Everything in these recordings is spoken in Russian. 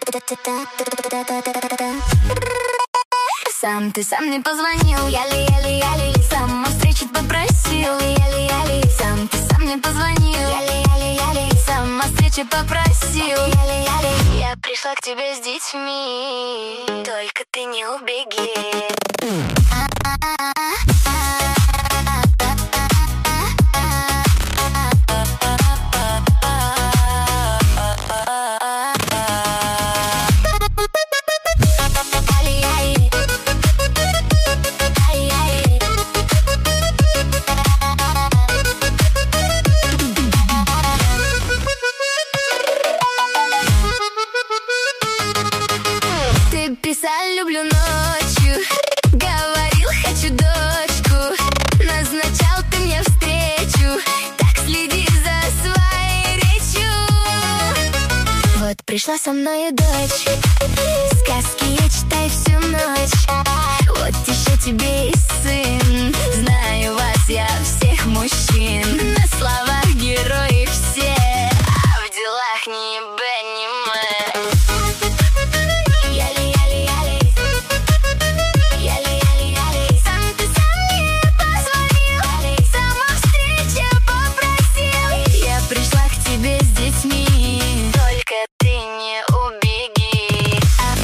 Ты сам мне позвонил, яли-яли-яли, сам о встрече попросил, яли-яли. Ты сам мне позвонил, яли-яли-яли, сам о встрече попросил, яли-яли. Я пришла к тебе с детьми, только ты не убеги. Писал, люблю ночью, говорил, хочу дочку, назначал ты мне встречу, так следи за своей речью. Вот пришла со мною дочь, сказки я читаю всю ночь. Вот еще тебе и сын, знаю вас я всех мужчин. На словах герои все, а в делах ни б, ни м. Только ты не убеги.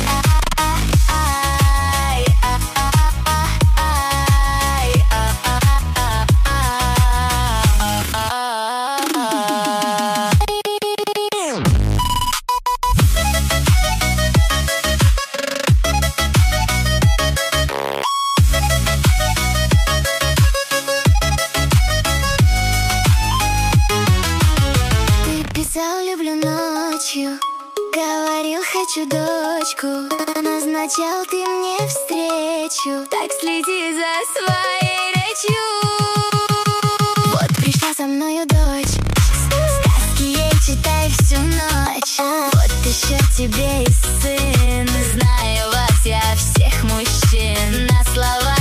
Писал, люблю ночью, говорил, хочу дочку, назначал ты мне встречу, так следи за своей речью. Вот пришла со мною дочь, сказки ей читай всю ночь. Вот еще тебе и сын, знаю вас я всех мужчин. На слова